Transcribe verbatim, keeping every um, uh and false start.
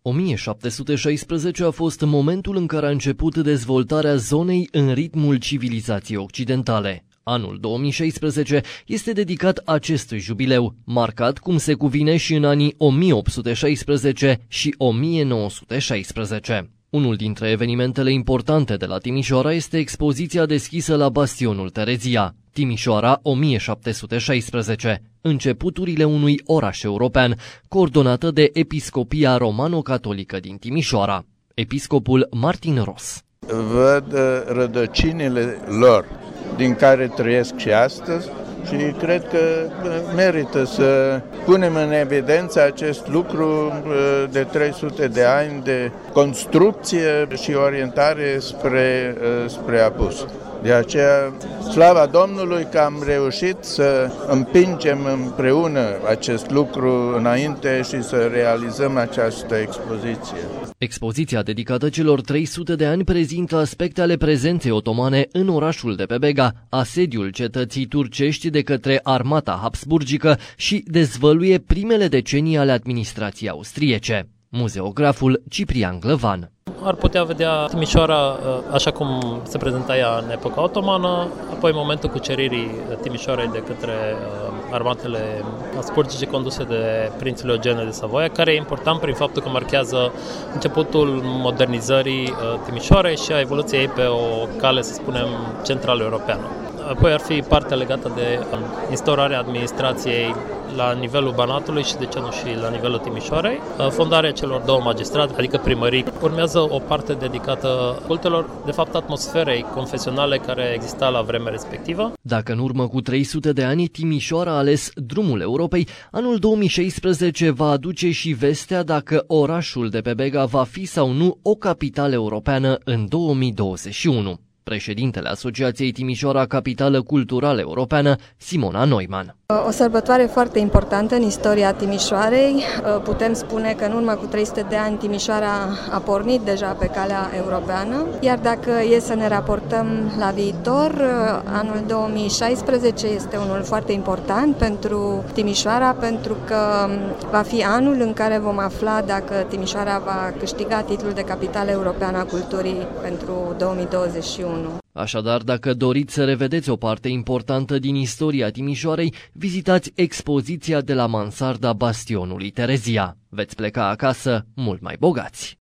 o mie șapte sute șaisprezece a fost momentul în care a început dezvoltarea zonei în ritmul civilizației occidentale. Anul două mii șaisprezece este dedicat acestui jubileu, marcat cum se cuvine și în anii o mie opt sute șaisprezece și o mie nouă sute șaisprezece. Unul dintre evenimentele importante de la Timișoara este expoziția deschisă la Bastionul Terezia, Timișoara o mie șapte sute șaisprezece, începuturile unui oraș european, coordonată de Episcopia Romano-Catolică din Timișoara, episcopul Martin Ros. Văd rădăcinile lor, din care trăiesc și astăzi, și cred că merită să punem în evidență acest lucru de trei sute de ani de construcție și orientare spre, spre apus. De aceea, slava Domnului că am reușit să împingem împreună acest lucru înainte și să realizăm această expoziție. Expoziția dedicată celor trei sute de ani prezintă aspecte ale prezenței otomane în orașul de pe Bega, asediul cetății turcești de către armata habsburgică și dezvăluie primele decenii ale administrației austriece. Muzeograful Ciprian Glăvan. Ar putea vedea Timișoara așa cum se prezenta ea în epoca otomană, apoi momentul cuceririi Timișoarei de către armatele habsburgice conduse de prințul Eugene de Savoia, care e important prin faptul că marchează începutul modernizării Timișoarei și a evoluției ei pe o cale, să spunem, central-europeană. Apoi ar fi partea legată de instaurarea administrației la nivelul Banatului și, de ce nu, și la nivelul Timișoarei, fondarea celor două magistrate, adică primării. Urmează o parte dedicată cultelor, de fapt atmosferei confesionale care exista la vremea respectivă. Dacă în urmă cu trei sute de ani Timișoara a ales drumul Europei, anul două mii șaisprezece va aduce și vestea dacă orașul de pe Bega va fi sau nu o capitală europeană în două mii douăzeci și unu. Președintele Asociației Timișoara Capitală Culturală Europeană, Simona Neumann. O sărbătoare foarte importantă în istoria Timișoarei. Putem spune că în urmă cu trei sute de ani Timișoara a pornit deja pe calea europeană, iar dacă e să ne raportăm la viitor, anul două mii șaisprezece este unul foarte important pentru Timișoara, pentru că va fi anul în care vom afla dacă Timișoara va câștiga titlul de capitală europeană a culturii pentru două mii douăzeci și unu. Așadar, dacă doriți să revedeți o parte importantă din istoria Timișoarei, vizitați expoziția de la mansarda Bastionului Terezia. Veți pleca acasă mult mai bogați.